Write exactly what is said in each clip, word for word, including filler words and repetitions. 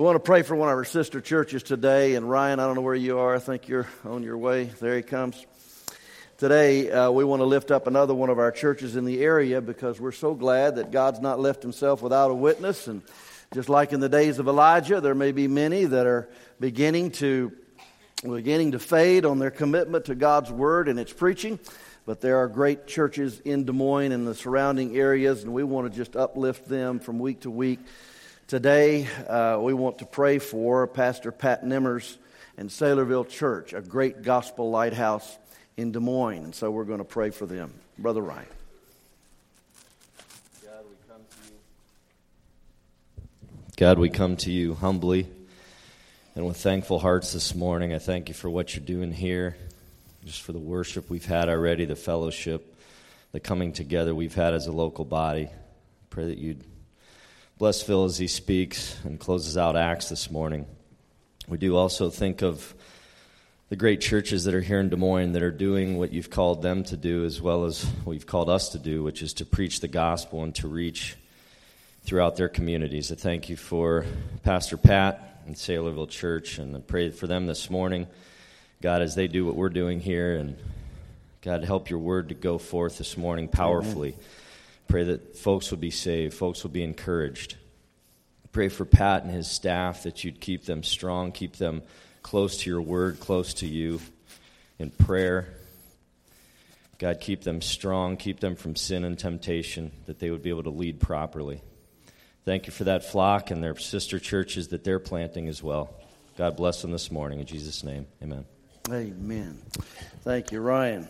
We want to pray for one of our sister churches today. And Ryan, I don't know where you are. I think you're on your way. There he comes. Today, uh, we want to lift up another one of our churches in the area because we're so glad that God's not left himself without a witness. And just like in the days of Elijah, there may be many that are beginning to beginning to fade on their commitment to God's word and its preaching. But there are great churches in Des Moines and the surrounding areas, and we want to just uplift them from week to week. Today, uh, we want to pray for Pastor Pat Nimmers and Saylorville Church, a great gospel lighthouse in Des Moines. And so we're going to pray for them. Brother Ryan. God, we come to you. God, we come to you humbly and with thankful hearts this morning. I thank you for what you're doing here, just for the worship we've had already, the fellowship, the coming together we've had as a local body. Pray that you'd bless Phil as he speaks and closes out Acts this morning. We do also think of the great churches that are here in Des Moines that are doing what you've called them to do as well as what you've called us to do, which is to preach the gospel and to reach throughout their communities. I thank you for Pastor Pat and Saylorville Church, and I pray for them this morning, God, as they do what we're doing here, and God, help your word to go forth this morning powerfully. Amen. Pray that folks will be saved, folks will be encouraged. Pray for Pat and his staff that you'd keep them strong, keep them close to your word, close to you in prayer. God, keep them strong, keep them from sin and temptation, that they would be able to lead properly. Thank you for that flock and their sister churches that they're planting as well. God bless them this morning. In Jesus' name, amen. Amen. Thank you, Ryan.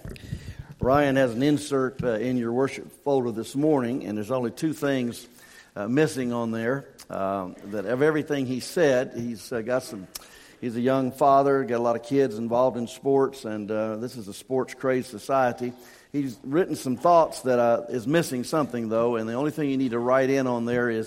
Ryan has an insert uh, in your worship folder this morning, and there's only two things uh, missing on there. Um, that of everything he said, he's uh, got some. He's a young father, got a lot of kids involved in sports, and uh, this is a sports-crazed society. He's written some thoughts that uh, is missing something, though, and the only thing you need to write in on there is,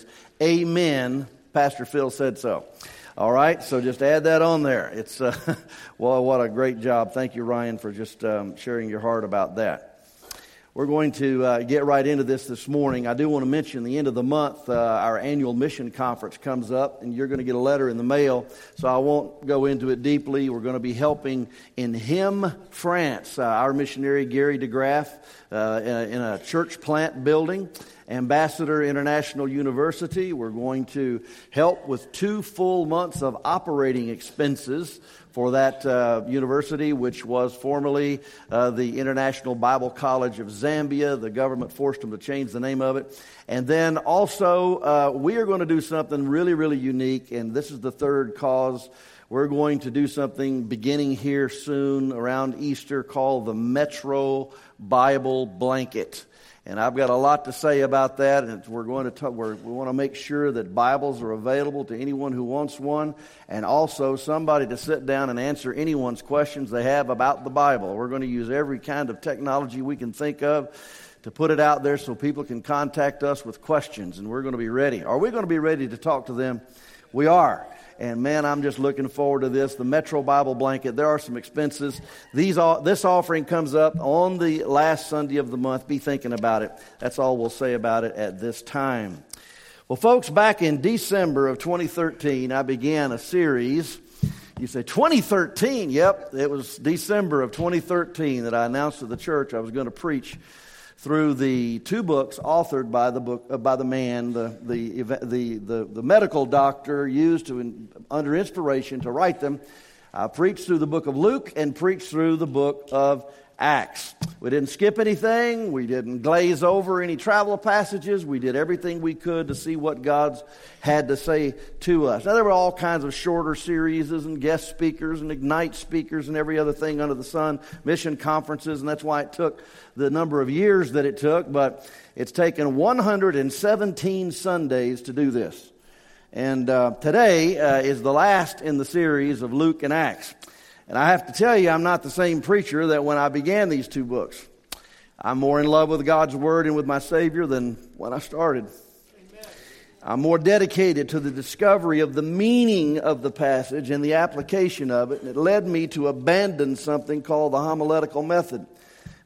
Amen, Pastor Phil said so. All right, so just add that on there. It's uh, well, what a great job. Thank you, Ryan, for just um, sharing your heart about that. We're going to uh, get right into this this morning. I do want to mention the end of the month, uh, our annual mission conference comes up, and you're going to get a letter in the mail, so I won't go into it deeply. We're going to be helping in Him, France, uh, our missionary Gary DeGraff, uh, in, a, in a church plant building. Ambassador International University. We're going to help with two full months of operating expenses for that uh, university, which was formerly uh, the International Bible College of Zambia. The government forced them to change the name of it. And then also, uh, we are going to do something really, really unique, and this is the third cause. We're going to do something beginning here soon around Easter called the Metro Bible Blanket. And I've got a lot to say about that, and we're going to talk, we're, we want to make sure that Bibles are available to anyone who wants one, and also somebody to sit down and answer anyone's questions they have about the Bible. We're going to use every kind of technology we can think of to put it out there so people can contact us with questions, and we're going to be ready. Are we going to be ready to talk to them? We are. And man, I'm just looking forward to this. The Metro Bible Blanket, there are some expenses. These This offering comes up on the last Sunday of the month. Be thinking about it. That's all we'll say about it at this time. Well, folks, back in December of twenty thirteen, I began a series. You say, twenty thirteen? Yep, it was December of twenty thirteen that I announced to the church I was going to preach through the two books authored by the book uh, by the man, the the, the the the medical doctor used to in, under inspiration to write them. I preached through the book of Luke and preached through the book of Acts. We didn't skip anything. We didn't glaze over any travel passages. We did everything we could to see what God's had to say to us. Now, there were all kinds of shorter series and guest speakers and Ignite speakers and every other thing under the sun, mission conferences, and that's why it took the number of years that it took. But it's taken one hundred seventeen Sundays to do this. And uh, today uh, is the last in the series of Luke and Acts. And I have to tell you, I'm not the same preacher that when I began these two books. I'm more in love with God's Word and with my Savior than when I started. Amen. I'm more dedicated to the discovery of the meaning of the passage and the application of it. And it led me to abandon something called the homiletical method.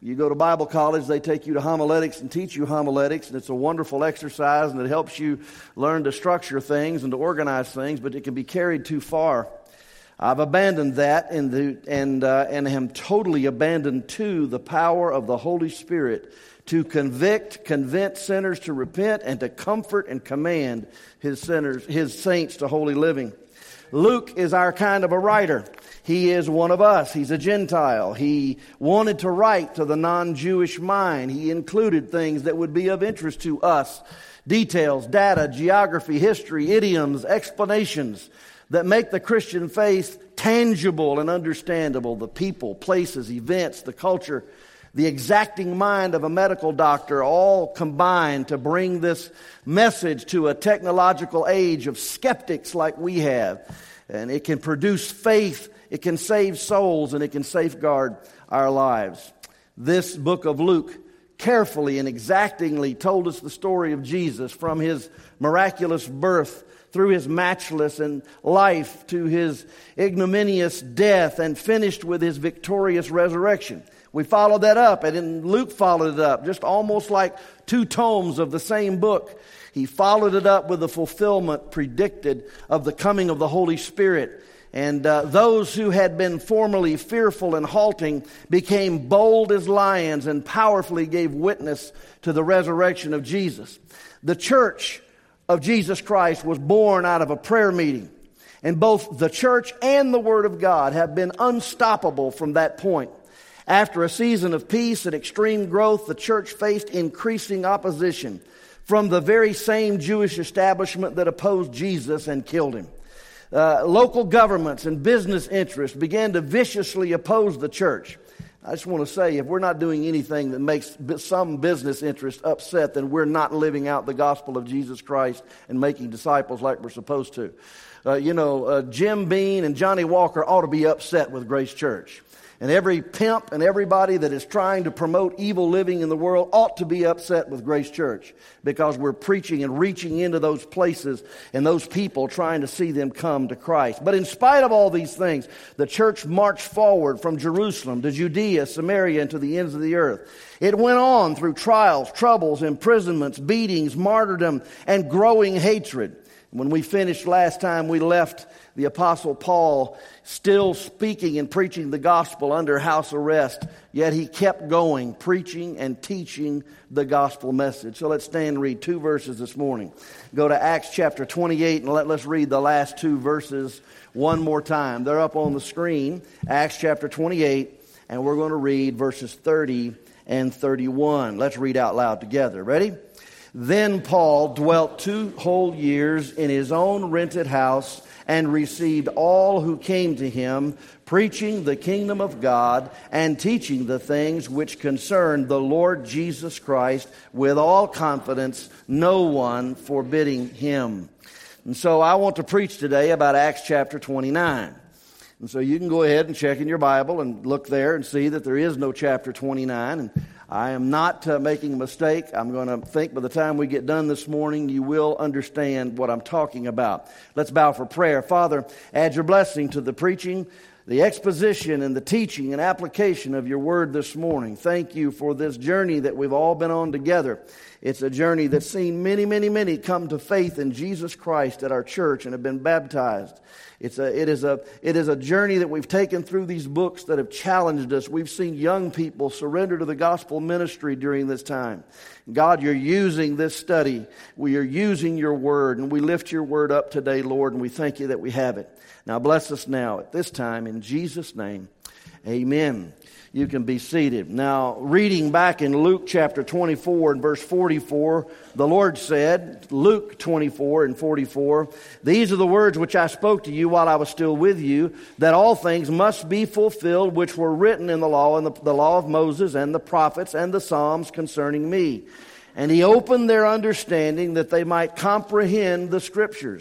You go to Bible college, they take you to homiletics and teach you homiletics, and it's a wonderful exercise, and it helps you learn to structure things and to organize things, but it can be carried too far. I've abandoned that and the, and uh, and am totally abandoned to the power of the Holy Spirit to convict, convince sinners to repent, and to comfort and command his sinners, his saints to holy living. Luke is our kind of a writer. He is one of us. He's a Gentile. He wanted to write to the non-Jewish mind. He included things that would be of interest to us. Details, data, geography, history, idioms, explanations that make the Christian faith tangible and understandable. The people, places, events, the culture, the exacting mind of a medical doctor, all combined to bring this message to a technological age of skeptics like we have. And it can produce faith, it can save souls, and it can safeguard our lives. This book of Luke carefully and exactingly told us the story of Jesus from his miraculous birth through his matchless and life to his ignominious death, and finished with his victorious resurrection. We followed that up, and then Luke followed it up, just almost like two tomes of the same book. He followed it up with the fulfillment predicted of the coming of the Holy Spirit. And uh, those who had been formerly fearful and halting became bold as lions and powerfully gave witness to the resurrection of Jesus. The church of Jesus Christ was born out of a prayer meeting. And both the church and the Word of God have been unstoppable from that point. After a season of peace and extreme growth, the church faced increasing opposition from the very same Jewish establishment that opposed Jesus and killed him. Uh, local governments and business interests began to viciously oppose the church. I just want to say, if we're not doing anything that makes some business interest upset, then we're not living out the gospel of Jesus Christ and making disciples like we're supposed to. Uh, you know, uh, Jim Beam and Johnny Walker ought to be upset with Grace Church. And every pimp and everybody that is trying to promote evil living in the world ought to be upset with Grace Church, because we're preaching and reaching into those places and those people, trying to see them come to Christ. But in spite of all these things, the church marched forward from Jerusalem to Judea, Samaria, and to the ends of the earth. It went on through trials, troubles, imprisonments, beatings, martyrdom, and growing hatred. When we finished last time, we left the Apostle Paul still speaking and preaching the gospel under house arrest, yet he kept going, preaching and teaching the gospel message. So let's stand and read two verses this morning. Go to Acts chapter twenty-eight, and let, let's read the last two verses one more time. They're up on the screen, Acts chapter twenty-eight, and we're going to read verses thirty and thirty-one. Let's read out loud together. Ready? Then Paul dwelt two whole years in his own rented house and received all who came to him, preaching the kingdom of God and teaching the things which concern the Lord Jesus Christ with all confidence, no one forbidding him. And so I want to preach today about Acts chapter twenty-nine. And so you can go ahead and check in your Bible and look there and see that there is no chapter twenty-nine. And I am not uh, making a mistake. I'm going to think by the time we get done this morning, you will understand what I'm talking about. Let's bow for prayer. Father, add your blessing to the preaching, the exposition, and the teaching and application of your word this morning. Thank you for this journey that we've all been on together. It's a journey that's seen many, many, many come to faith in Jesus Christ at our church and have been baptized. It's a, it is a, it is a journey that we've taken through these books that have challenged us. We've seen young people surrender to the gospel ministry during this time. God, you're using this study. We are using your word, and we lift your word up today, Lord, and we thank you that we have it. Now bless us now at this time in Jesus' name. Amen. You can be seated. Now, reading back in Luke chapter twenty-four and verse forty-four, the Lord said, Luke twenty-four and forty-four, "These are the words which I spoke to you while I was still with you, that all things must be fulfilled which were written in the law and the, the law of Moses and the prophets and the Psalms concerning me. And he opened their understanding that they might comprehend the Scriptures.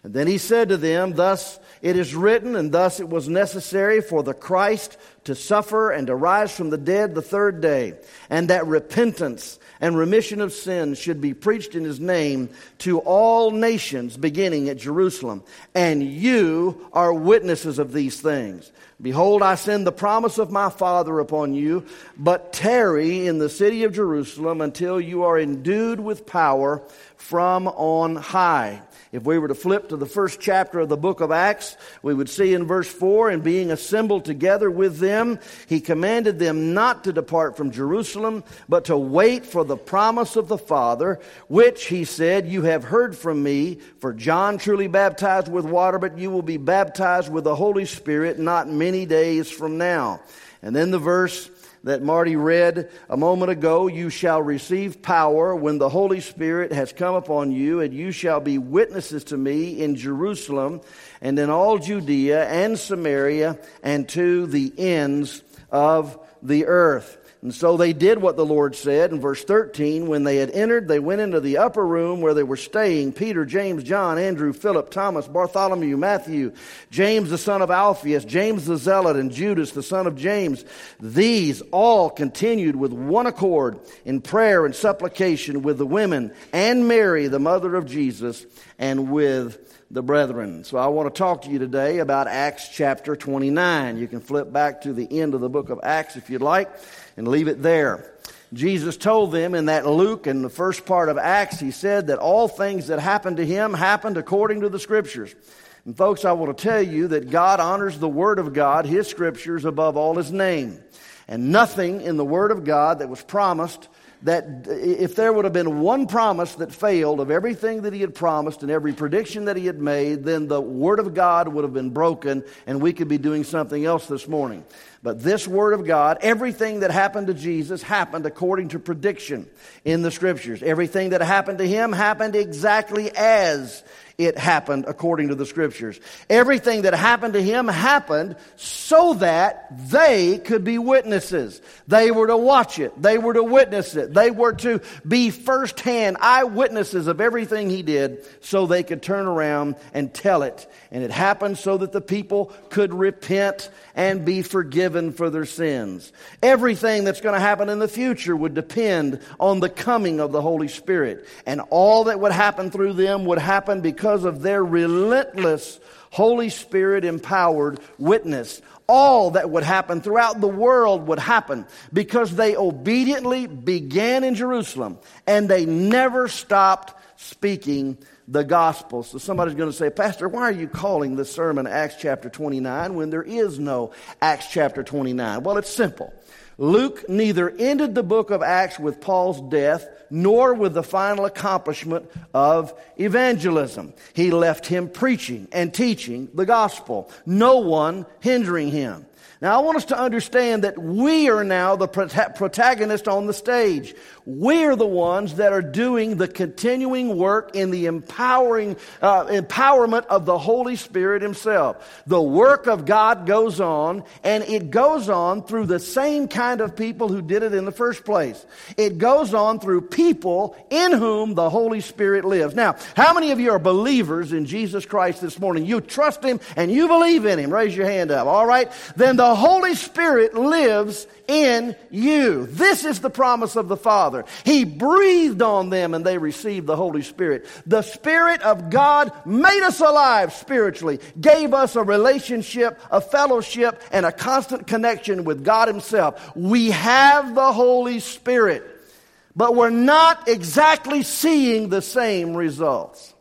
And then he said to them, thus it is written, and thus it was necessary for the Christ to suffer and to rise from the dead the third day, and that repentance and remission of sins should be preached in his name to all nations, beginning at Jerusalem. And you are witnesses of these things. Behold, I send the promise of my Father upon you, but tarry in the city of Jerusalem until you are endued with power from on high. If we were to flip to the first chapter of the book of Acts, we would see in verse four, and being assembled together with them, he commanded them not to depart from Jerusalem, but to wait for the promise of the Father, which, he said, you have heard from me. For John truly baptized with water, but you will be baptized with the Holy Spirit not many days from now. And then the verse that Marty read a moment ago, you shall receive power when the Holy Spirit has come upon you, and you shall be witnesses to me in Jerusalem and in all Judea and Samaria and to the ends of the earth. And so they did what the Lord said. In verse thirteen, when they had entered, they went into the upper room where they were staying, Peter, James, John, Andrew, Philip, Thomas, Bartholomew, Matthew, James the son of Alphaeus, James the Zealot, and Judas the son of James. These all continued with one accord in prayer and supplication with the women and Mary, the mother of Jesus, and with the brethren. So I want to talk to you today about Acts chapter twenty-nine. You can flip back to the end of the book of Acts if you'd like and leave it there. Jesus told them in that Luke, in the first part of Acts, he said that all things that happened to him happened according to the Scriptures. And folks, I want to tell you that God honors the Word of God, His Scriptures, above all His name. And nothing in the Word of God that was promised, that if there would have been one promise that failed of everything that He had promised and every prediction that He had made, then the Word of God would have been broken and we could be doing something else this morning. But this Word of God, everything that happened to Jesus happened according to prediction in the Scriptures. Everything that happened to Him happened exactly as it happened according to the Scriptures. Everything that happened to Him happened so that they could be witnesses. They were to watch it. They were to witness it. They were to be firsthand eyewitnesses of everything He did so they could turn around and tell it. And it happened so that the people could repent and be forgiven for their sins. Everything that's going to happen in the future would depend on the coming of the Holy Spirit. And all that would happen through them would happen because of their relentless Holy Spirit empowered witness. All that would happen throughout the world would happen because they obediently began in Jerusalem and they never stopped speaking the gospel. So somebody's going to say, Pastor, why are you calling this sermon Acts chapter twenty-nine when there is no Acts chapter twenty-nine? Well, it's simple. Luke neither ended the book of Acts with Paul's death nor with the final accomplishment of evangelism. He left him preaching and teaching the gospel, no one hindering him. Now, I want us to understand that we are now the protagonist on the stage. We are the ones that are doing the continuing work in the empowering uh, empowerment of the Holy Spirit Himself. The work of God goes on, and it goes on through the same kind of people who did it in the first place. It goes on through people in whom the Holy Spirit lives. Now, how many of you are believers in Jesus Christ this morning? You trust Him and you believe in Him. Raise your hand up. All right? Then the Holy Spirit lives in you. This is the promise of the Father. He breathed on them and they received the Holy Spirit. The Spirit of God made us alive spiritually, gave us a relationship, a fellowship, and a constant connection with God Himself. We have the Holy Spirit, but we're not exactly seeing the same results.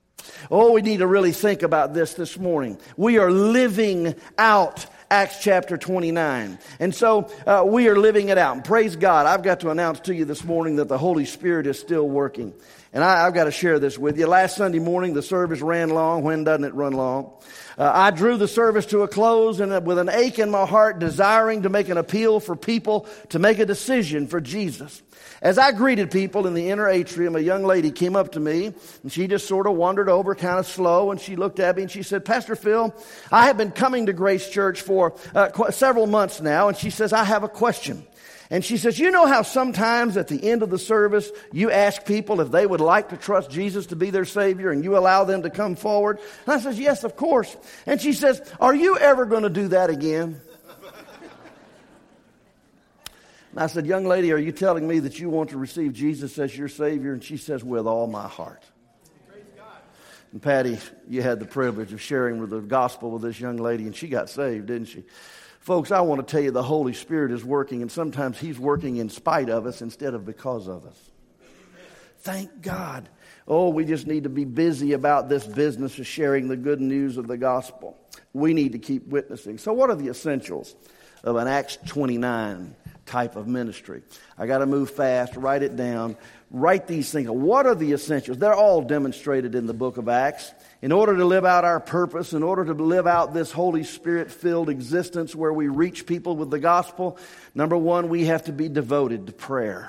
Oh, we need to really think about this this morning. We are living out Acts chapter twenty-nine. And so uh, we are living it out. And praise God, I've got to announce to you this morning that the Holy Spirit is still working. And I, I've got to share this with you. Last Sunday morning, the service ran long. When doesn't it run long? Uh, I drew the service to a close and uh, with an ache in my heart, desiring to make an appeal for people to make a decision for Jesus. As I greeted people in the inner atrium, a young lady came up to me, and she just sort of wandered over kind of slow, and she looked at me, and she said, Pastor Phil, I have been coming to Grace Church for uh, qu- several months now, and she says, I have a question. And she says, you know how sometimes at the end of the service, you ask people if they would like to trust Jesus to be their Savior, and you allow them to come forward? And I says, yes, of course. And she says, are you ever going to do that again? And I said, young lady, are you telling me that you want to receive Jesus as your Savior? And she says, with all my heart. And Patty, you had the privilege of sharing with the gospel with this young lady, and she got saved, didn't she? Folks, I want to tell you the Holy Spirit is working, and sometimes He's working in spite of us instead of because of us. Thank God. Oh, we just need to be busy about this business of sharing the good news of the gospel. We need to keep witnessing. So what are the essentials of an Acts twenty-nine type of ministry? I got to move fast, write it down. Write these things. What are the essentials? They're all demonstrated in the book of Acts. In order to live out our purpose, in order to live out this Holy Spirit-filled existence where we reach people with the gospel, number one, we have to be devoted to prayer.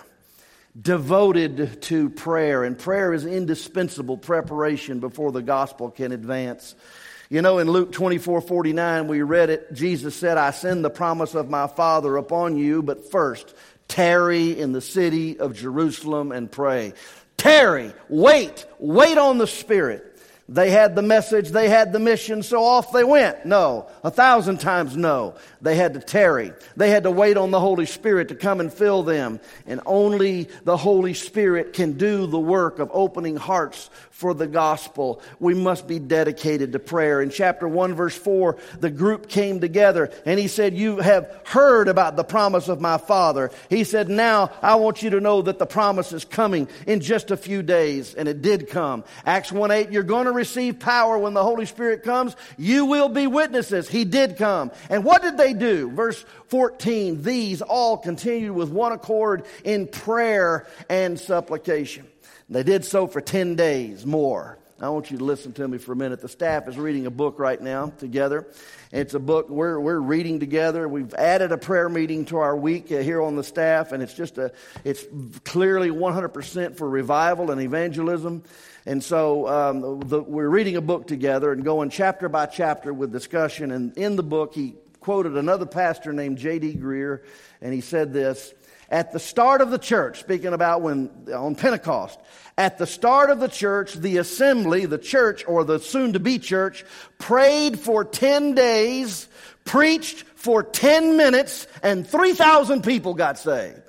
Devoted to prayer. And prayer is indispensable preparation before the gospel can advance. You know, in Luke twenty-four forty-nine, we read it. Jesus said, I send the promise of my Father upon you, but first, tarry in the city of Jerusalem and pray. Tarry, wait, wait on the Spirit. They had the message, they had the mission, so off they went. No, a thousand times no. They had to tarry. They had to wait on the Holy Spirit to come and fill them. And only the Holy Spirit can do the work of opening hearts for the gospel. We must be dedicated to prayer. In chapter one, verse four, the group came together and he said, you have heard about the promise of my Father. He said, now I want you to know that the promise is coming in just a few days. And it did come. Acts one eight, you're going to receive power when the Holy Spirit comes. You will be witnesses. He did come. And what did they do? Verse fourteen, these all continued with one accord in prayer and supplication. They did so for ten days more. I want you to listen to me for a minute. The staff is reading a book right now together. It's a book we're we're reading together. We've added a prayer meeting to our week uh, here on the staff, and it's just a it's clearly one hundred percent for revival and evangelism. And so um, the, we're reading a book together and going chapter by chapter with discussion. And in the book, he quoted another pastor named J D Greer, and he said this. At the start of the church, speaking about when on Pentecost, at the start of the church, the assembly, the church, or the soon-to-be church, prayed for ten days, preached for ten minutes, and three thousand people got saved.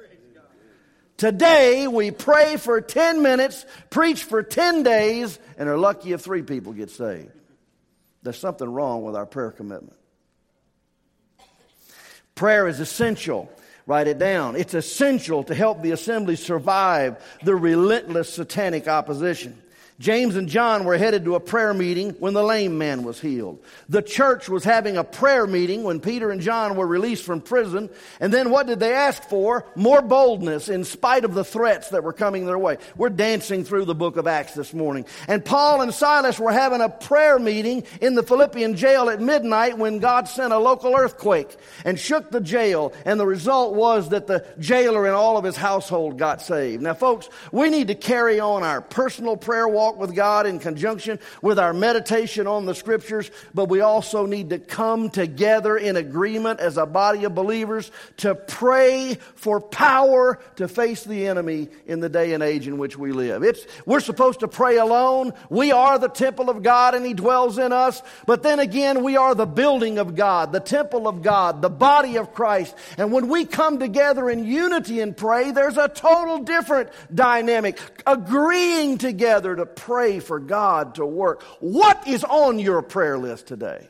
Today, we pray for ten minutes, preach for ten days, and are lucky if three people get saved. There's something wrong with our prayer commitment. Prayer is essential. Write it down. It's essential to help the assembly survive the relentless satanic opposition. James and John were headed to a prayer meeting when the lame man was healed. The church was having a prayer meeting when Peter and John were released from prison. And then what did they ask for? More boldness in spite of the threats that were coming their way. We're dancing through the book of Acts this morning. And Paul and Silas were having a prayer meeting in the Philippian jail at midnight when God sent a local earthquake and shook the jail. And the result was that the jailer and all of his household got saved. Now, folks, we need to carry on our personal prayer walk with God in conjunction with our meditation on the Scriptures, but we also need to come together in agreement as a body of believers to pray for power to face the enemy in the day and age in which we live. It's, we're supposed to pray alone. We are the temple of God and He dwells in us, but then again, we are the building of God, the temple of God, the body of Christ. And when we come together in unity and pray, there's a total different dynamic, agreeing together to pray for God to work. What is on your prayer list today?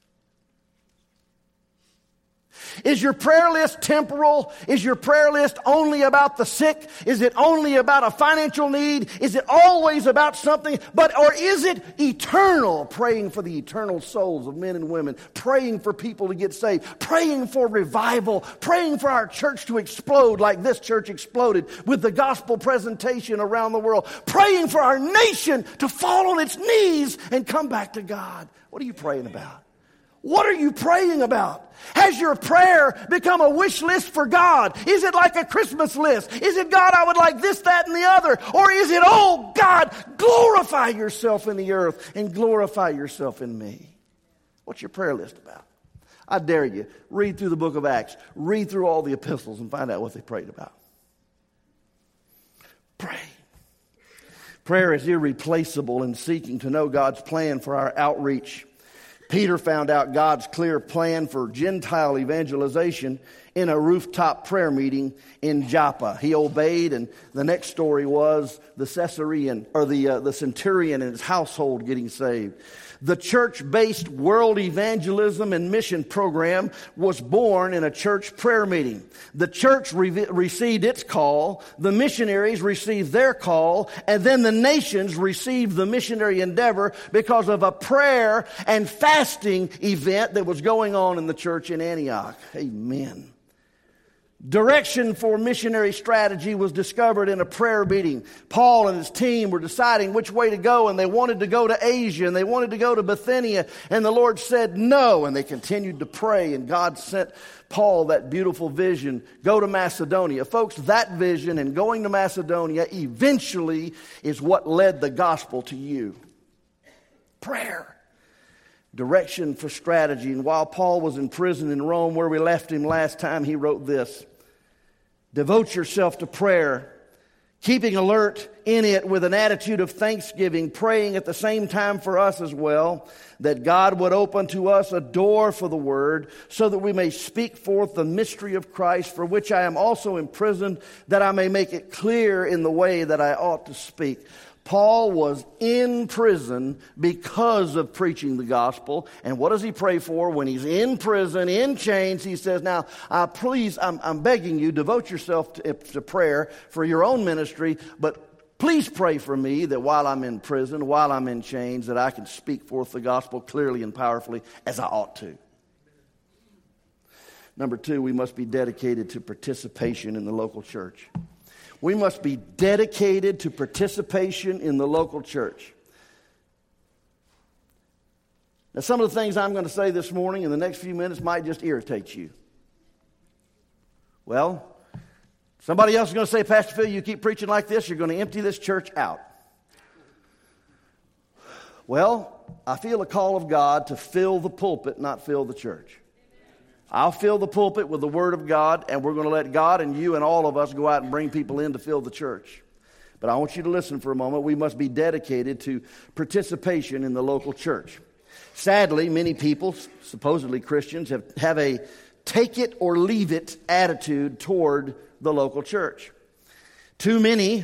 Is your prayer list temporal? Is your prayer list only about the sick? Is it only about a financial need? Is it always about something? But or is it eternal? Praying for the eternal souls of men and women, praying for people to get saved, praying for revival, praying for our church to explode like this church exploded with the gospel presentation around the world, praying for our nation to fall on its knees and come back to God. What are you praying about? What are you praying about? Has your prayer become a wish list for God? Is it like a Christmas list? Is it, God, I would like this, that, and the other? Or is it, oh, God, glorify yourself in the earth and glorify yourself in me? What's your prayer list about? I dare you, read through the book of Acts. Read through all the epistles and find out what they prayed about. Pray. Prayer is irreplaceable in seeking to know God's plan for our outreach. Peter found out God's clear plan for Gentile evangelization in a rooftop prayer meeting in Joppa. He obeyed, and the next story was the Caesarean, or the uh, the centurion and his household getting saved. The church-based world evangelism and mission program was born in a church prayer meeting. The church re- received its call, the missionaries received their call, and then the nations received the missionary endeavor because of a prayer and fasting event that was going on in the church in Antioch. Amen. Direction for missionary strategy was discovered in a prayer meeting. Paul and his team were deciding which way to go, and they wanted to go to Asia, and they wanted to go to Bithynia, and the Lord said no, and they continued to pray, and God sent Paul that beautiful vision, go to Macedonia. Folks, that vision and going to Macedonia eventually is what led the gospel to you. Prayer. Direction for strategy. And while Paul was in prison in Rome, where we left him last time, he wrote this: devote yourself to prayer, keeping alert in it with an attitude of thanksgiving, praying at the same time for us as well, that God would open to us a door for the word, so that we may speak forth the mystery of Christ, for which I am also imprisoned, that I may make it clear in the way that I ought to speak. Paul was in prison because of preaching the gospel. And what does he pray for when he's in prison, in chains? He says, now, uh, please, I'm, I'm begging you, devote yourself to, to prayer for your own ministry, but please pray for me that while I'm in prison, while I'm in chains, that I can speak forth the gospel clearly and powerfully as I ought to. Number two, we must be dedicated to participation in the local church. We must be dedicated to participation in the local church. Now, some of the things I'm going to say this morning in the next few minutes might just irritate you. Well, somebody else is going to say, Pastor Phil, you keep preaching like this, you're going to empty this church out. Well, I feel a call of God to fill the pulpit, not fill the church. I'll fill the pulpit with the Word of God, and we're going to let God and you and all of us go out and bring people in to fill the church. But I want you to listen for a moment. We must be dedicated to participation in the local church. Sadly, many people, supposedly Christians, have, have a take it or leave it attitude toward the local church. Too many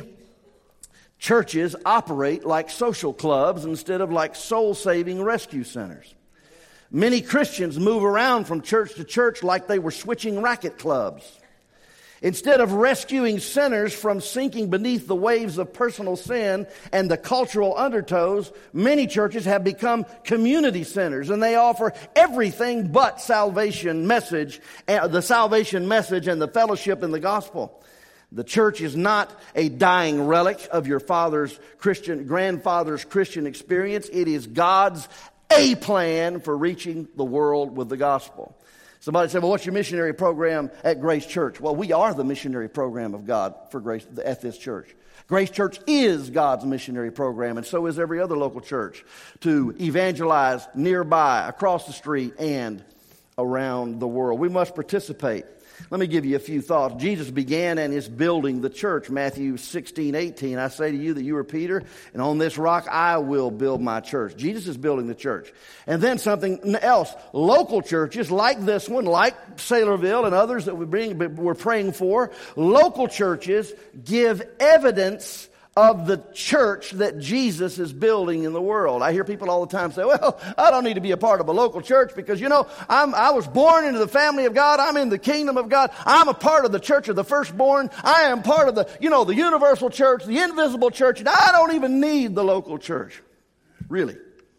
churches operate like social clubs instead of like soul-saving rescue centers. Many Christians move around from church to church like they were switching racket clubs. Instead of rescuing sinners from sinking beneath the waves of personal sin and the cultural undertows, many churches have become community centers, and they offer everything but salvation message, the salvation message and the fellowship in the gospel. The church is not a dying relic of your father's Christian, grandfather's Christian experience. It is God's a plan for reaching the world with the gospel. Somebody said, well, what's your missionary program at Grace Church? Well, we are the missionary program of God for Grace at this church. Grace Church is God's missionary program, and so is every other local church, to evangelize nearby, across the street, and around the world. We must participate. Let me give you a few thoughts. Jesus began and is building the church. Matthew sixteen, eighteen. I say to you that you are Peter, and on this rock I will build my church. Jesus is building the church. And then something else. Local churches like this one, like Saylorville and others that we bring, we're praying for, local churches give evidence of the church that Jesus is building in the world. I hear people all the time say, well, I don't need to be a part of a local church because, you know, I'm, I was born into the family of God. I'm in the kingdom of God. I'm a part of the church of the firstborn. I am part of the, you know, the universal church, the invisible church, and I don't even need the local church. Really.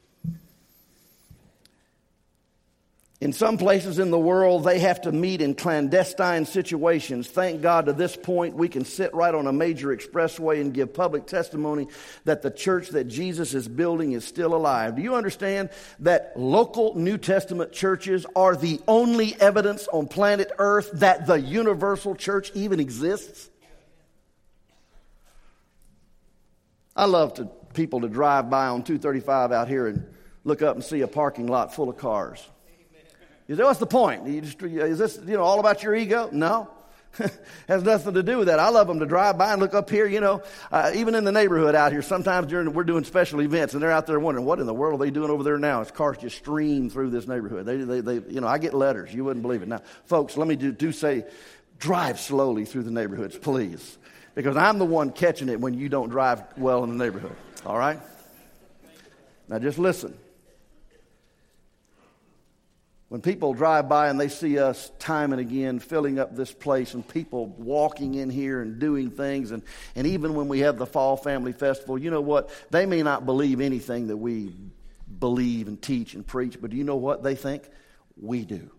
In some places in the world, they have to meet in clandestine situations. Thank God to this point, we can sit right on a major expressway and give public testimony that the church that Jesus is building is still alive. Do you understand that local New Testament churches are the only evidence on planet Earth that the universal church even exists? I love to people to drive by on two thirty-five out here and look up and see a parking lot full of cars. You say, what's the point? You just, is this, you know, all about your ego? No. Has nothing to do with that. I love them to drive by and look up here, you know, uh, even in the neighborhood out here. Sometimes during we're doing special events, and they're out there wondering, what in the world are they doing over there now? As cars just stream through this neighborhood. They, they, they, you know, I get letters. You wouldn't believe it. Now, folks, let me do, do say, drive slowly through the neighborhoods, please, because I'm the one catching it when you don't drive well in the neighborhood. All right? Now, just listen. When people drive by and they see us time and again filling up this place and people walking in here and doing things, and, and even when we have the Fall Family Festival, you know what? They may not believe anything that we believe and teach and preach, but do you know what they think? We do.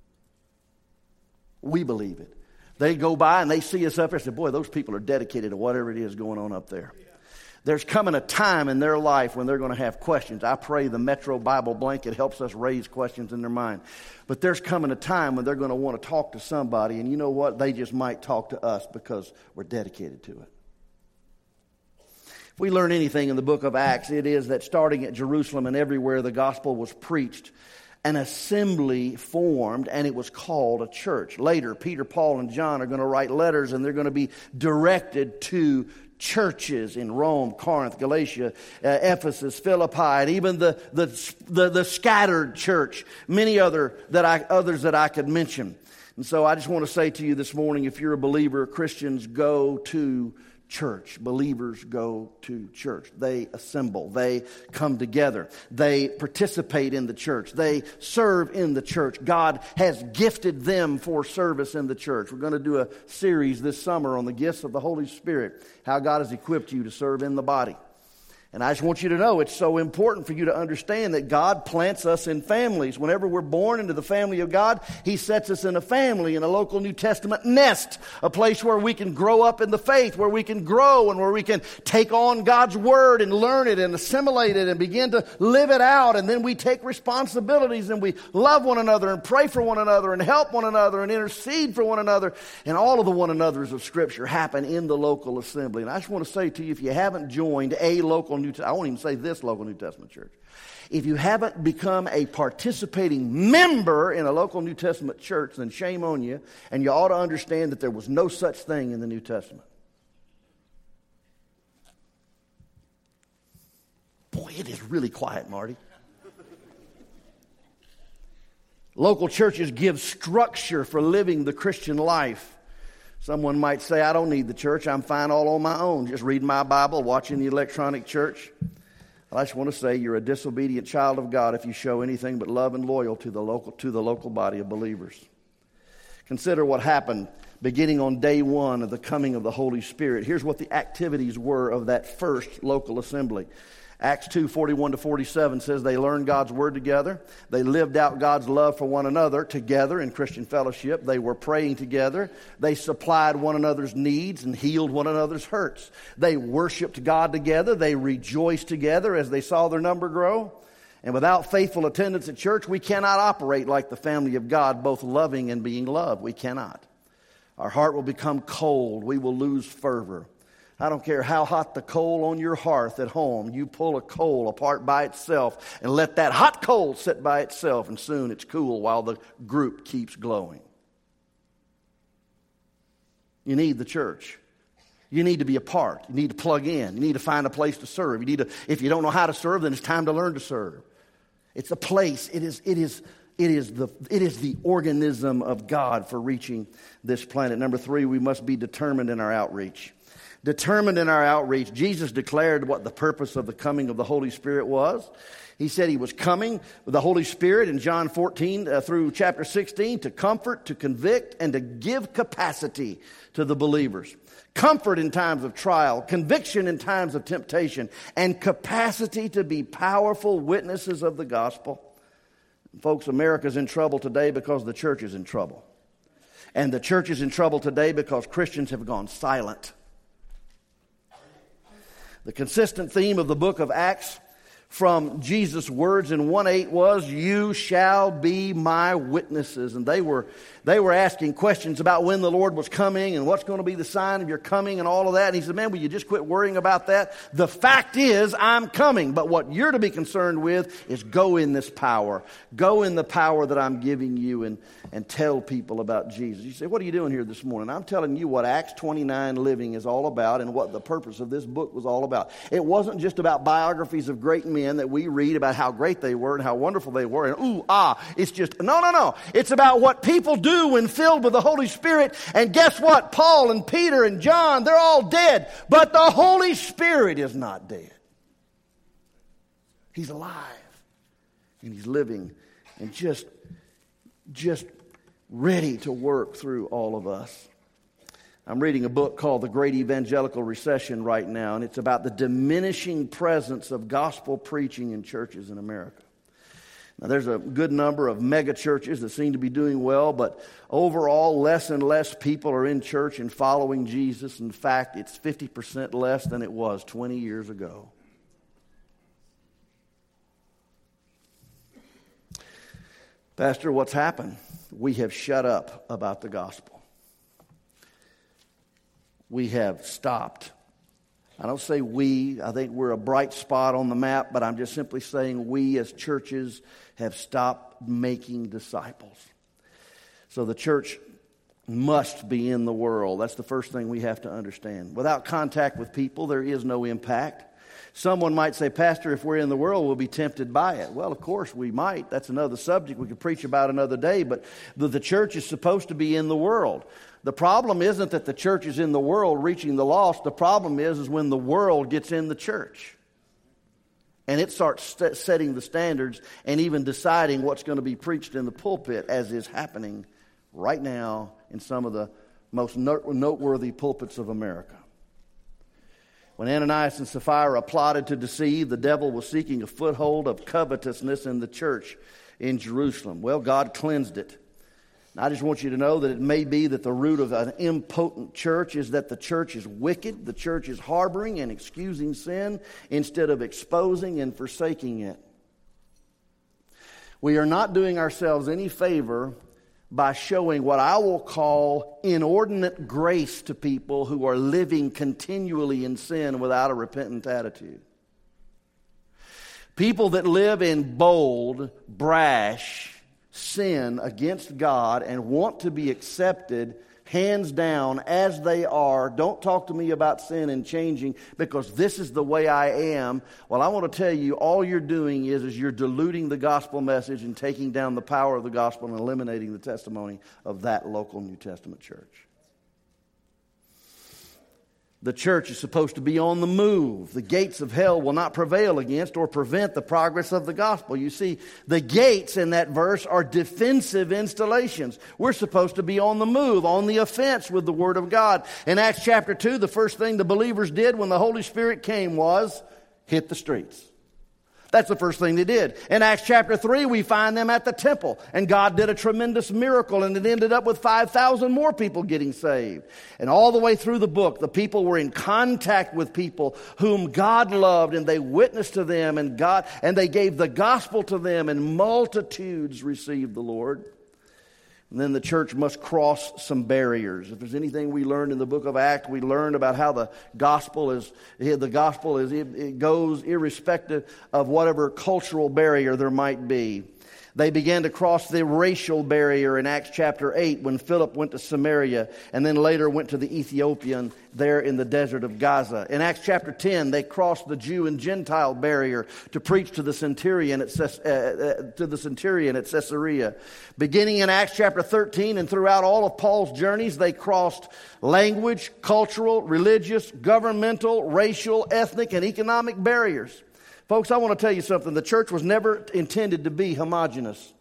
We believe it. They go by and they see us up there and say, boy, those people are dedicated to whatever it is going on up there. There's coming a time in their life when they're going to have questions. I pray the Metro Bible Blanket helps us raise questions in their mind. But there's coming a time when they're going to want to talk to somebody, and you know what? They just might talk to us because we're dedicated to it. If we learn anything in the book of Acts, it is that starting at Jerusalem and everywhere the gospel was preached, an assembly formed, and it was called a church. Later, Peter, Paul, and John are going to write letters, and they're going to be directed to churches in Rome, Corinth, Galatia, uh, Ephesus, Philippi, and even the, the the the scattered church, many other that I others that I could mention. And so I just want to say to you this morning, if you're a believer, Christians go to church. Believers go to church. They assemble. They come together. They participate in the church. They serve in the church. God has gifted them for service in the church. We're going to do a series this summer on the gifts of the Holy Spirit, how God has equipped you to serve in the body. And I just want you to know it's so important for you to understand that God plants us in families. Whenever we're born into the family of God, He sets us in a family, in a local New Testament nest, a place where we can grow up in the faith, where we can grow and where we can take on God's Word and learn it and assimilate it and begin to live it out. And then we take responsibilities and we love one another and pray for one another and help one another and intercede for one another. And all of the one another's of Scripture happen in the local assembly. And I just want to say to you, if you haven't joined a local New Testament, I won't even say this local New Testament church. If you haven't become a participating member in a local New Testament church, then shame on you, and you ought to understand that there was no such thing in the New Testament. Boy, it is really quiet, Marty. Local churches give structure for living the Christian life. Someone might say, I don't need the church. I'm fine all on my own. Just reading my Bible, watching the electronic church. I just want to say you're a disobedient child of God if you show anything but love and loyalty to the local, to the local body of believers. Consider what happened beginning on day one of the coming of the Holy Spirit. Here's what the activities were of that first local assembly. Acts two, forty-one to forty-seven says they learned God's Word together. They lived out God's love for one another together in Christian fellowship. They were praying together. They supplied one another's needs and healed one another's hurts. They worshiped God together. They rejoiced together as they saw their number grow. And without faithful attendance at church, we cannot operate like the family of God, both loving and being loved. We cannot. Our heart will become cold. We will lose fervor. I don't care how hot the coal on your hearth at home. You pull a coal apart by itself and let that hot coal sit by itself, and soon it's cool while the group keeps glowing. You need the church. You need to be a part. You need to plug in. You need to find a place to serve. You need to, if you don't know how to serve, then it's time to learn to serve. It's a place. It is, it is, it is the, it is the organism of God for reaching this planet. Number three, we must be determined in our outreach. Determined in our outreach. Jesus declared what the purpose of the coming of the Holy Spirit was. He said He was coming with the Holy Spirit in John fourteen uh, through chapter sixteen to comfort, to convict, and to give capacity to the believers. Comfort in times of trial, conviction in times of temptation, and capacity to be powerful witnesses of the gospel. Folks, America's in trouble today because the church is in trouble. And the church is in trouble today because Christians have gone silent. The consistent theme of the book of Acts from Jesus' words in one eight was, "You shall be my witnesses." And they were they were asking questions about when the Lord was coming and what's going to be the sign of your coming and all of that. And he said, man, will you just quit worrying about that? The fact is, I'm coming. But what you're to be concerned with is go in this power. Go in the power that I'm giving you and, and tell people about Jesus. You say, what are you doing here this morning? I'm telling you what Acts twenty-nine living is all about and what the purpose of this book was all about. It wasn't just about biographies of great men that we read about how great they were and how wonderful they were. And ooh, ah, it's just, no, no, no. It's about what people do when filled with the Holy Spirit. And guess what? Paul and Peter and John, they're all dead. But the Holy Spirit is not dead. He's alive. And he's living and just, just ready to work through all of us. I'm reading a book called The Great Evangelical Recession right now, and it's about the diminishing presence of gospel preaching in churches in America. Now, there's a good number of mega churches that seem to be doing well, but overall, less and less people are in church and following Jesus. In fact, it's fifty percent less than it was twenty years ago. Pastor, what's happened? We have shut up about the gospel. We have stopped. I don't say we. I think we're a bright spot on the map, but I'm just simply saying we as churches have stopped making disciples. So the church must be in the world. That's the first thing we have to understand. Without contact with people, there is no impact. Someone might say, Pastor, if we're in the world, we'll be tempted by it. Well, of course we might. That's another subject we could preach about another day, but the, the church is supposed to be in the world. The problem isn't that the church is in the world reaching the lost. The problem is, is when the world gets in the church. And it starts st- setting the standards and even deciding what's going to be preached in the pulpit, as is happening right now in some of the most note- noteworthy pulpits of America. When Ananias and Sapphira plotted to deceive, the devil was seeking a foothold of covetousness in the church in Jerusalem. Well, God cleansed it. I just want you to know that it may be that the root of an impotent church is that the church is wicked, the church is harboring and excusing sin instead of exposing and forsaking it. We are not doing ourselves any favor by showing what I will call inordinate grace to people who are living continually in sin without a repentant attitude. People that live in bold, brash sin against God and want to be accepted hands down as they are. Don't talk to me about sin and changing because this is the way I am. Well, I want to tell you, all you're doing is, is you're diluting the gospel message and taking down the power of the gospel and eliminating the testimony of that local New Testament church. The church is supposed to be on the move. The gates of hell will not prevail against or prevent the progress of the gospel. You see, the gates in that verse are defensive installations. We're supposed to be on the move, on the offense with the Word of God. In Acts chapter two, the first thing the believers did when the Holy Spirit came was hit the streets. That's the first thing they did. In Acts chapter three, we find them at the temple. And God did a tremendous miracle. And it ended up with five thousand more people getting saved. And all the way through the book, the people were in contact with people whom God loved. And they witnessed to them. And God, and they gave the gospel to them. And multitudes received the Lord. And then the church must cross some barriers. If there's anything we learned in the book of Acts, we learned about how the gospel is, the gospel is, it goes irrespective of whatever cultural barrier there might be. They began to cross the racial barrier in Acts chapter eight when Philip went to Samaria and then later went to the Ethiopian there in the desert of Gaza. In Acts chapter ten, they crossed the Jew and Gentile barrier to preach to the centurion at, uh, uh, to the centurion at Caesarea. Beginning in Acts chapter thirteen and throughout all of Paul's journeys, they crossed language, cultural, religious, governmental, racial, ethnic, and economic barriers. Folks, I want to tell you something. The church was never intended to be homogeneous.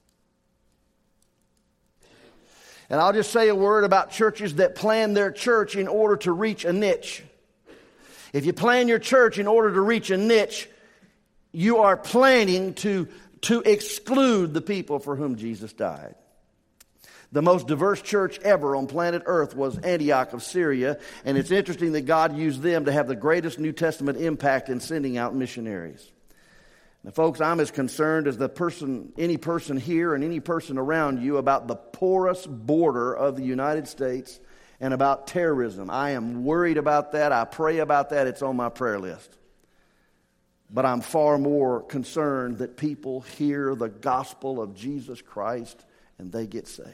And I'll just say a word about churches that plan their church in order to reach a niche. If you plan your church in order to reach a niche, you are planning to, to exclude the people for whom Jesus died. The most diverse church ever on planet Earth was Antioch of Syria, and it's interesting that God used them to have the greatest New Testament impact in sending out missionaries. Now, folks, I'm as concerned as the person, any person here and any person around you about the porous border of the United States and about terrorism. I am worried about that. I pray about that. It's on my prayer list. But I'm far more concerned that people hear the gospel of Jesus Christ and they get saved.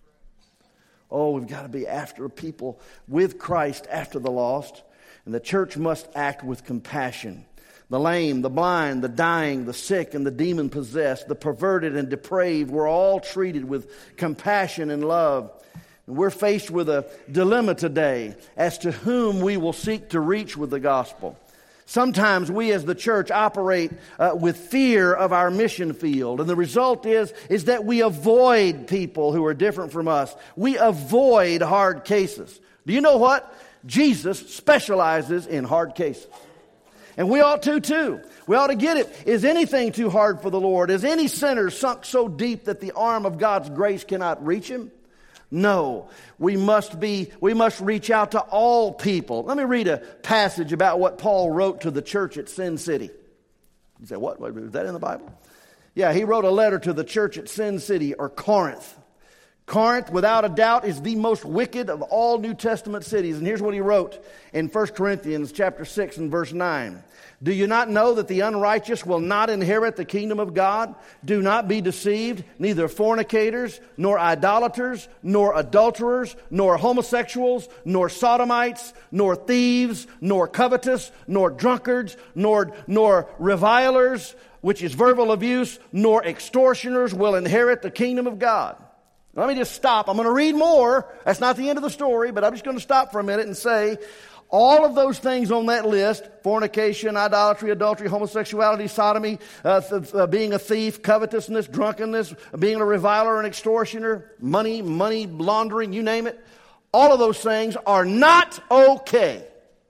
Oh, we've got to be after people with Christ, after the lost. And the church must act with compassion. The lame, the blind, the dying, the sick, and the demon-possessed, the perverted and depraved were all treated with compassion and love. And we're faced with a dilemma today as to whom we will seek to reach with the gospel. Sometimes we as the church operate uh, with fear of our mission field. And the result is, is that we avoid people who are different from us. We avoid hard cases. Do you know what? Jesus specializes in hard cases. And we ought to too. We ought to get it. Is anything too hard for the Lord? Is any sinner sunk so deep that the arm of God's grace cannot reach him? No. We must be, we must reach out to all people. Let me read a passage about what Paul wrote to the church at Sin City. You say, what? Is that in the Bible? Yeah, he wrote a letter to the church at Sin City, or Corinth. Corinth, without a doubt, is the most wicked of all New Testament cities. And here's what he wrote in First Corinthians chapter six and verse nine. Do you not know that the unrighteous will not inherit the kingdom of God? Do not be deceived. Neither fornicators, nor idolaters, nor adulterers, nor homosexuals, nor sodomites, nor thieves, nor covetous, nor drunkards, nor, nor revilers, which is verbal abuse, nor extortioners will inherit the kingdom of God. Let me just stop. I'm going to read more. That's not the end of the story, but I'm just going to stop for a minute and say, all of those things on that list, fornication, idolatry, adultery, homosexuality, sodomy, uh, th- uh, being a thief, covetousness, drunkenness, being a reviler, an extortioner, money, money laundering, you name it, all of those things are not okay.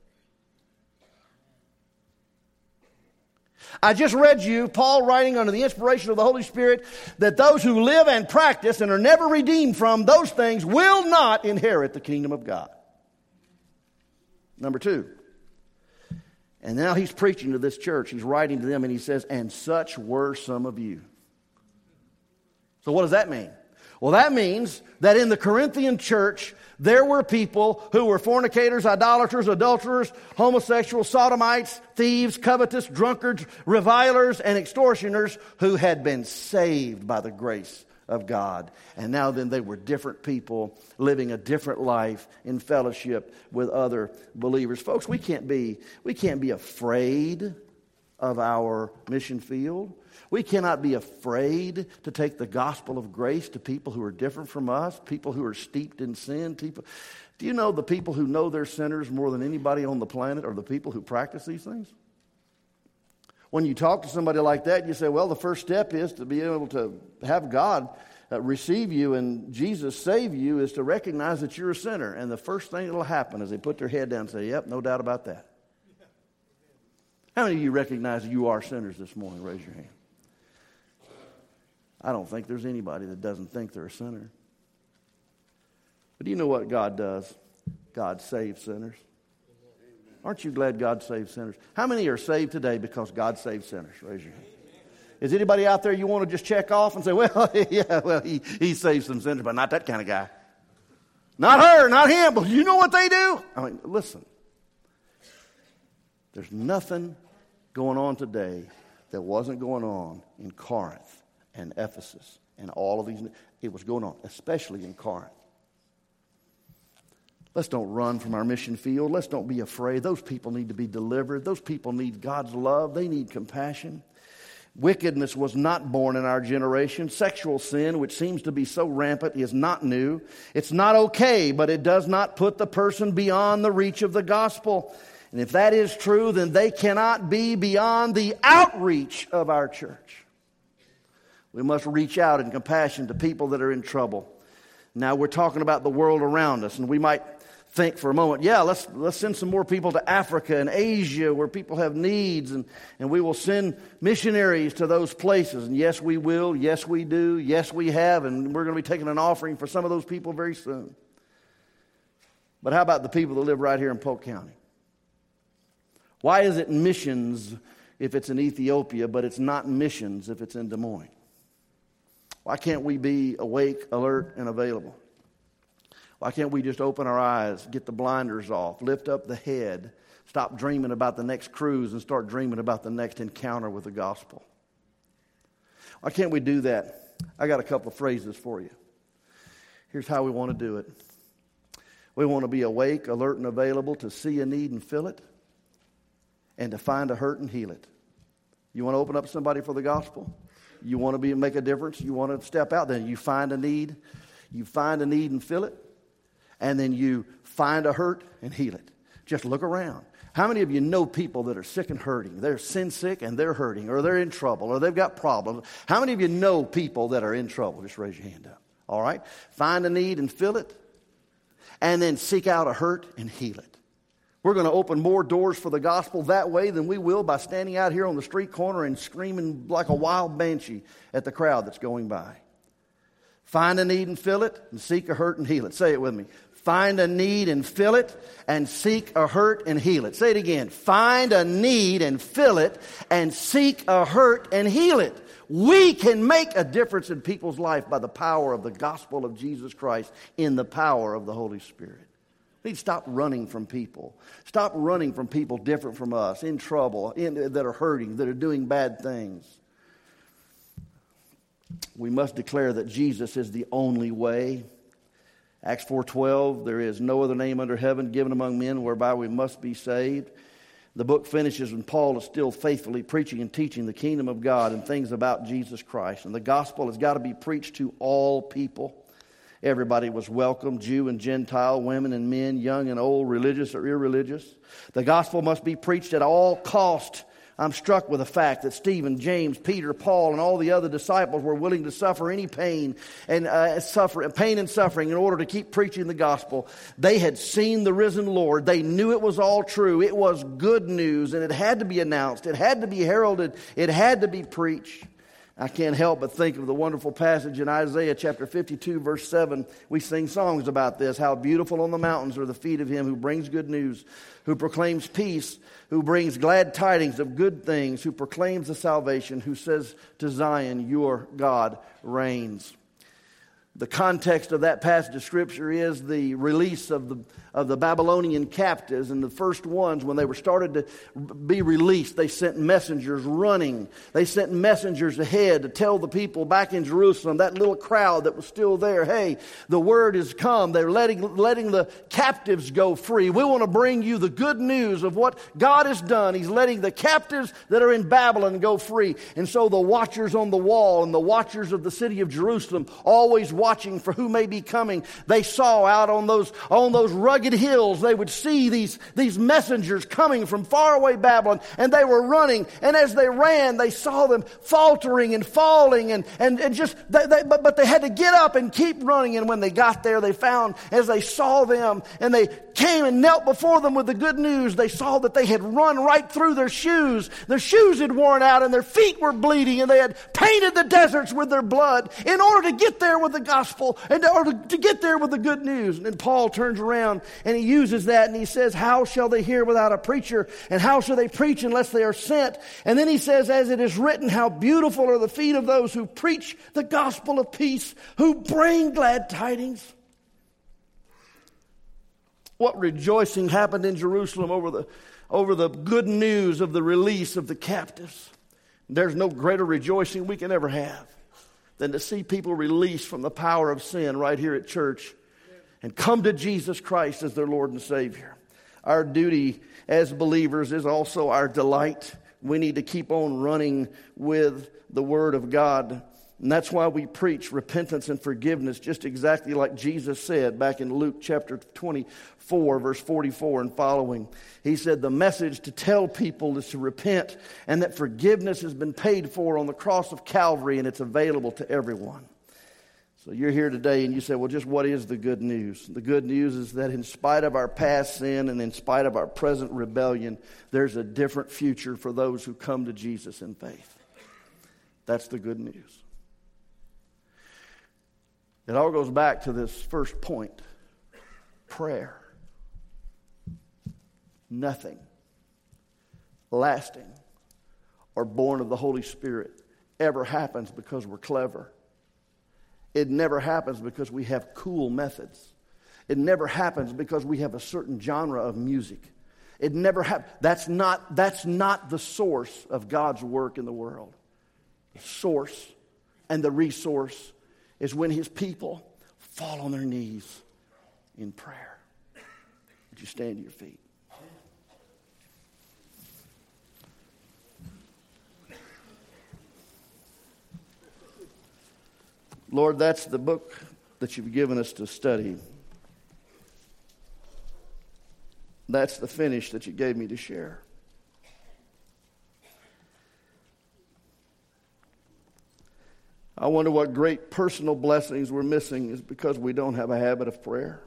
I just read you, Paul writing under the inspiration of the Holy Spirit, that those who live and practice and are never redeemed from those things will not inherit the kingdom of God. Number two. And now he's preaching to this church. He's writing to them and he says, and such were some of you. So what does that mean? Well, that means that in the Corinthian church, there were people who were fornicators, idolaters, adulterers, homosexuals, sodomites, thieves, covetous, drunkards, revilers, and extortioners who had been saved by the grace of God. And now then they were different people living a different life in fellowship with other believers. Folks, we can't be, we can't be afraid of our mission field. We cannot be afraid to take the gospel of grace to people who are different from us, people who are steeped in sin. People. Do you know the people who know they're sinners more than anybody on the planet are the people who practice these things? When you talk to somebody like that, you say, well, the first step is to be able to have God uh, receive you and Jesus save you is to recognize that you're a sinner. And the first thing that will happen is they put their head down and say, yep, no doubt about that. How many of you recognize that you are sinners this morning? Raise your hand. I don't think there's anybody that doesn't think they're a sinner. But do you know what God does? God saves sinners. Aren't you glad God saves sinners? How many are saved today because God saves sinners? Raise your hand. Is anybody out there you want to just check off and say, well, yeah, well, he, he saves some sinners, but not that kind of guy. Not her, not him, but you know what they do? I mean, listen. There's nothing going on today that wasn't going on in Corinth and Ephesus and all of these. It was going on, especially in Corinth. Let's don't run from our mission field. Let's don't be afraid. Those people need to be delivered. Those people need God's love. They need compassion. Wickedness was not born in our generation. Sexual sin, which seems to be so rampant, is not new. It's not okay, but it does not put the person beyond the reach of the gospel. And if that is true, then they cannot be beyond the outreach of our church. We must reach out in compassion to people that are in trouble. Now we're talking about the world around us, and we might think for a moment, yeah, let's let's send some more people to Africa and Asia where people have needs, and, and we will send missionaries to those places. And yes, we will. Yes, we do. Yes, we have. And we're going to be taking an offering for some of those people very soon. But how about the people that live right here in Polk County? Why is it missions if it's in Ethiopia, but it's not missions if it's in Des Moines? Why can't we be awake, alert, and available? Why can't we just open our eyes, get the blinders off, lift up the head, stop dreaming about the next cruise and start dreaming about the next encounter with the gospel? Why can't we do that? I got a couple of phrases for you. Here's how we want to do it. We want to be awake, alert, and available to see a need and fill it, and to find a hurt and heal it. You want to open up somebody for the gospel? You want to be make a difference? You want to step out? Then you find a need. You find a need and fill it, and then you find a hurt and heal it. Just look around. How many of you know people that are sick and hurting? They're sin sick and they're hurting, or they're in trouble, or they've got problems. How many of you know people that are in trouble? Just raise your hand up. All right? Find a need and fill it, and then seek out a hurt and heal it. We're going to open more doors for the gospel that way than we will by standing out here on the street corner and screaming like a wild banshee at the crowd that's going by. Find a need and fill it, and seek a hurt and heal it. Say it with me. Find a need and fill it, and seek a hurt and heal it. Say it again. Find a need and fill it, and seek a hurt and heal it. We can make a difference in people's life by the power of the gospel of Jesus Christ in the power of the Holy Spirit. We need to stop running from people. Stop running from people different from us, in trouble, in, that are hurting, that are doing bad things. We must declare that Jesus is the only way. Acts four twelve, there is no other name under heaven given among men whereby we must be saved. The book finishes when Paul is still faithfully preaching and teaching the kingdom of God and things about Jesus Christ. And the gospel has got to be preached to all people. Everybody was welcome, Jew and Gentile, women and men, young and old, religious or irreligious. The gospel must be preached at all cost. I'm struck with the fact that Stephen, James, Peter, Paul, and all the other disciples were willing to suffer any pain and uh, suffer pain and suffering in order to keep preaching the gospel. They had seen the risen Lord. They knew it was all true. It was good news, and it had to be announced. It had to be heralded. It had to be preached. I can't help but think of the wonderful passage in Isaiah chapter fifty-two, verse seven. We sing songs about this. How beautiful on the mountains are the feet of him who brings good news, who proclaims peace, who brings glad tidings of good things, who proclaims the salvation, who says to Zion, your God reigns. The context of that passage of Scripture is the release of the of the Babylonian captives. And the first ones, when they were started to be released, they sent messengers running. They sent messengers ahead to tell the people back in Jerusalem, that little crowd that was still there, hey, the word has come. They're letting, letting the captives go free. We want to bring you the good news of what God has done. He's letting the captives that are in Babylon go free. And so the watchers on the wall and the watchers of the city of Jerusalem, always watching for who may be coming, they saw out on those, on those rugged hills, they would see these, these messengers coming from faraway Babylon, and they were running, and as they ran, they saw them faltering and falling, and, and, and just, they, they, but, but they had to get up and keep running, and when they got there, they found, as they saw them, and they came and knelt before them with the good news, they saw that they had run right through their shoes. Their shoes had worn out, and their feet were bleeding, and they had painted the deserts with their blood in order to get there with the gospel, and in order to get there with the good news. And then Paul turns around and he uses that and he says, how shall they hear without a preacher? And how shall they preach unless they are sent? And then he says, as it is written, how beautiful are the feet of those who preach the gospel of peace, who bring glad tidings. What rejoicing happened in Jerusalem over the, over the good news of the release of the captives. There's no greater rejoicing we can ever have than to see people released from the power of sin right here at church and come to Jesus Christ as their Lord and Savior. Our duty as believers is also our delight. We need to keep on running with the Word of God. And that's why we preach repentance and forgiveness, just exactly like Jesus said back in Luke chapter twenty-four, verse forty-four and following. He said the message to tell people is to repent and that forgiveness has been paid for on the cross of Calvary and it's available to everyone. So you're here today and you say, well, just what is the good news? The good news is that in spite of our past sin and in spite of our present rebellion, there's a different future for those who come to Jesus in faith. That's the good news. It all goes back to this first point, prayer. Nothing lasting or born of the Holy Spirit ever happens because we're clever. It never happens because we have cool methods. It never happens because we have a certain genre of music. It never happens. That's not, that's not the source of God's work in the world. The source and the resource is when His people fall on their knees in prayer. Would you stand to your feet? Lord, that's the book that you've given us to study. That's the finish that you gave me to share. I wonder what great personal blessings we're missing is because we don't have a habit of prayer.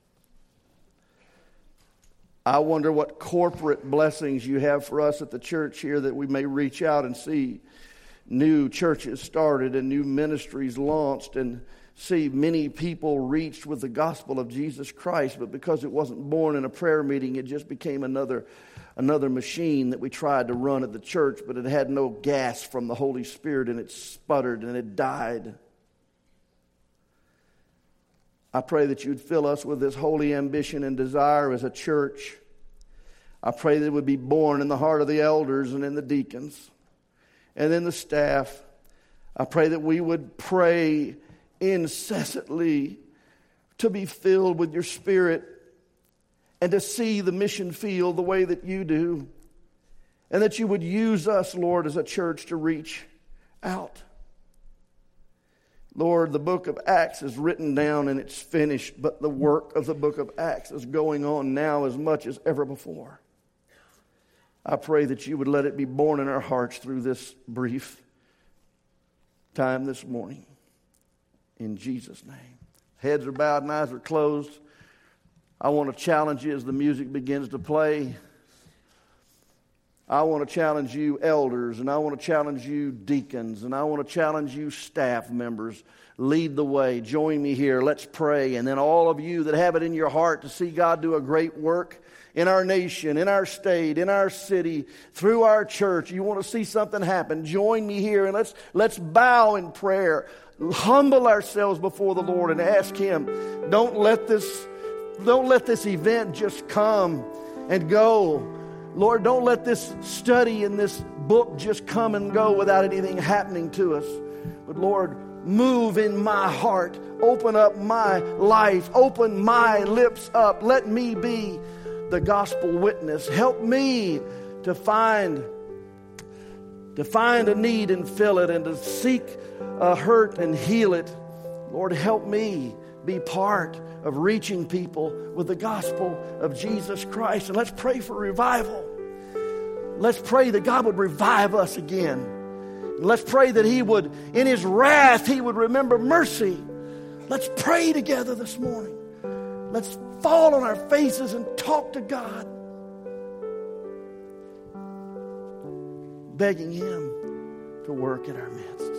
I wonder what corporate blessings you have for us at the church here that we may reach out and see new churches started and new ministries launched and see many people reached with the gospel of Jesus Christ, but because it wasn't born in a prayer meeting, it just became another another machine that we tried to run at the church, but it had no gas from the Holy Spirit and it sputtered and it died. I pray that you'd fill us with this holy ambition and desire as a church. I pray that it would be born in the heart of the elders and in the deacons and in the staff. I pray that we would pray incessantly to be filled with your Spirit and to see the mission field the way that you do, and that you would use us, Lord, as a church to reach out. Lord, the book of Acts is written down and it's finished, but the work of the book of Acts is going on now as much as ever before. I pray that you would let it be born in our hearts through this brief time this morning. In Jesus' name. Heads are bowed and eyes are closed. I want to challenge you as the music begins to play. I want to challenge you elders, and I want to challenge you deacons, and I want to challenge you staff members. Lead the way. Join me here. Let's pray. And then all of you that have it in your heart to see God do a great work in our nation, in our state, in our city, through our church. You want to see something happen, join me here and let's let's bow in prayer. Humble ourselves before the Lord and ask Him, don't let this don't let this event just come and go. Lord, don't let this study in this book just come and go without anything happening to us. But Lord, move in my heart. Open up my life. Open my lips up. Let me be the gospel witness. Help me to find to find a need and fill it, and to seek a hurt and heal it. Lord, help me be part of reaching people with the gospel of Jesus Christ. And let's pray for revival. Let's pray that God would revive us again. And let's pray that He would, in His wrath, He would remember mercy. Let's pray together this morning. Let's fall on our faces and talk to God, begging Him to work in our midst.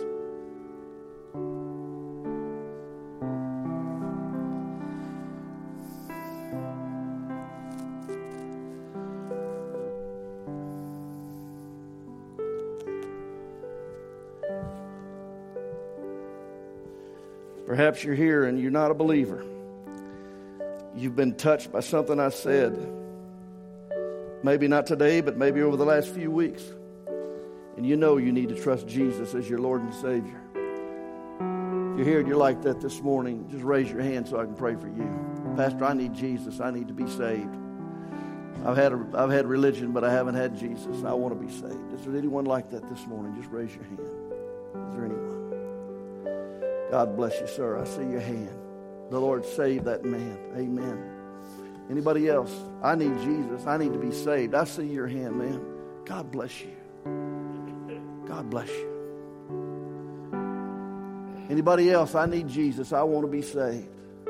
Perhaps you're here and you're not a believer. You've been touched by something I said. Maybe not today, but maybe over the last few weeks. And you know you need to trust Jesus as your Lord and Savior. If you're here and you're like that this morning, just raise your hand so I can pray for you. Pastor, I need Jesus. I need to be saved. I've had a, I've had religion, but I haven't had Jesus. I want to be saved. Is there anyone like that this morning? Just raise your hand. Is there anyone? God bless you, sir. I see your hand. The Lord save that man. Amen. Anybody else? I need Jesus. I need to be saved. I see your hand, man. God bless you. God bless you. Anybody else? I need Jesus. I want to be saved.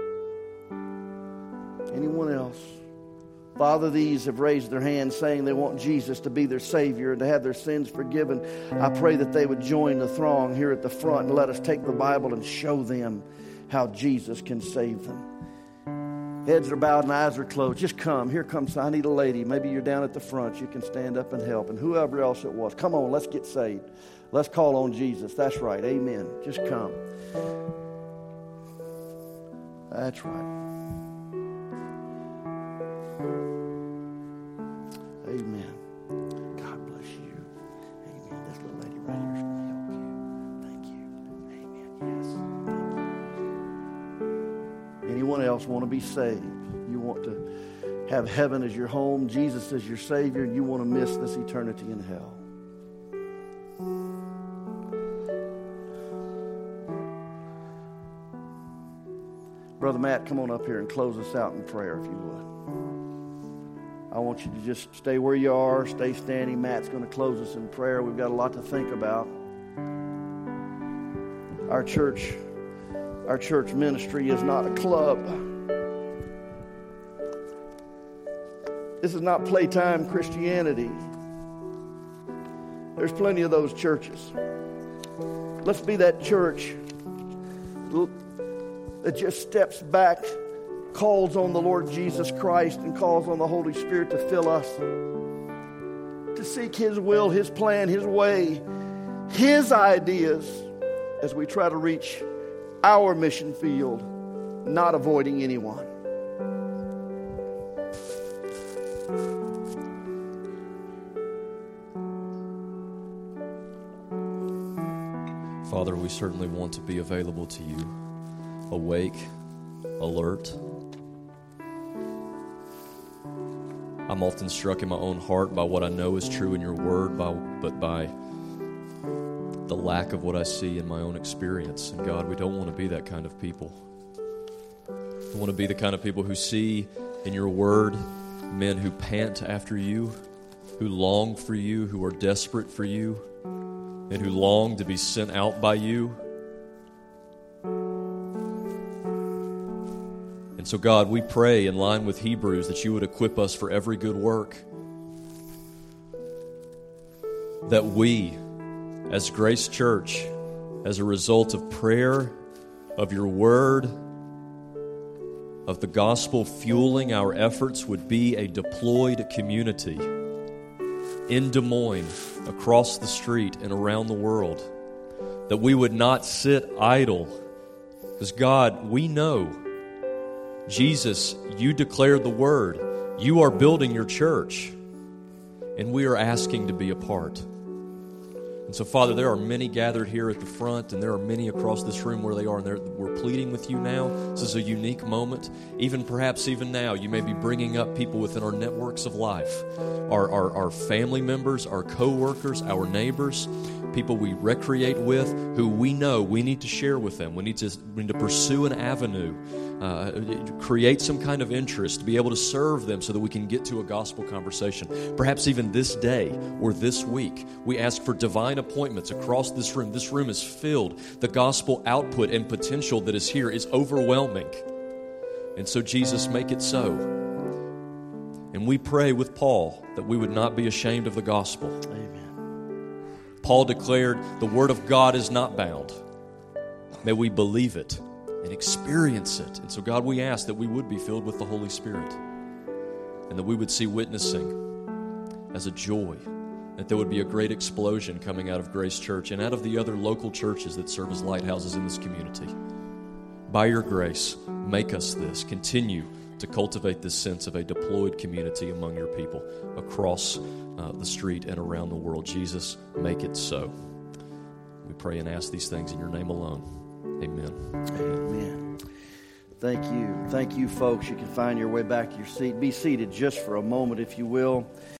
Anyone else? Father, these have raised their hands saying they want Jesus to be their Savior and to have their sins forgiven. I pray that they would join the throng here at the front and let us take the Bible and show them how Jesus can save them. Heads are bowed and eyes are closed. Just come. Here comes, I need a lady. Maybe you're down at the front. You can stand up and help. And whoever else it was. Come on, let's get saved. Let's call on Jesus. That's right. Amen. Just come. That's right. Amen. God bless you. Amen. This little lady right here is going to help you. Thank you. Amen. Yes. Anyone else want to be saved? You want to have heaven as your home, Jesus as your Savior, and you want to miss this eternity in hell? Brother Matt, come on up here and close us out in prayer if you would. I want you to just stay where you are, stay standing. Matt's going to close us in prayer. We've got a lot to think about. Our church, our church ministry is not a club. This is not playtime Christianity. There's plenty of those churches. Let's be that church that just steps back, calls on the Lord Jesus Christ, and calls on the Holy Spirit to fill us, to seek His will, His plan, His way, His ideas as we try to reach our mission field, not avoiding anyone. Father, we certainly want to be available to you, awake, alert. I'm often struck in my own heart by what I know is true in your word, by, but by the lack of what I see in my own experience. And God, we don't want to be that kind of people. We want to be the kind of people who see in your word men who pant after you, who long for you, who are desperate for you, and who long to be sent out by you. And so, God, we pray in line with Hebrews that you would equip us for every good work. That we, as Grace Church, as a result of prayer, of your word, of the gospel fueling our efforts, would be a deployed community in Des Moines, across the street, and around the world. That we would not sit idle. Because, God, we know, Jesus, you declared the word. You are building your church. And we are asking to be a part. And so, Father, there are many gathered here at the front, and there are many across this room where they are, and we're pleading with you now. This is a unique moment. Even perhaps even now, you may be bringing up people within our networks of life, our, our, our family members, our co-workers, our neighbors, people we recreate with, who we know we need to share with them. We need to, we need to pursue an avenue, uh, create some kind of interest, to be able to serve them so that we can get to a gospel conversation. Perhaps even this day or this week, we ask for divine appointments across this room. This room is filled. The gospel output and potential that is here is overwhelming. And so, Jesus, make it so. And we pray with Paul that we would not be ashamed of the gospel. Amen. Paul declared, the word of God is not bound. May we believe it and experience it. And so, God, we ask that we would be filled with the Holy Spirit and that we would see witnessing as a joy, that there would be a great explosion coming out of Grace Church and out of the other local churches that serve as lighthouses in this community. By your grace, make us this. Continue to cultivate this sense of a deployed community among your people across uh, the street and around the world. Jesus, make it so. We pray and ask these things in your name alone. Amen. Amen. Thank you. Thank you, folks. You can find your way back to your seat. Be seated just for a moment, if you will.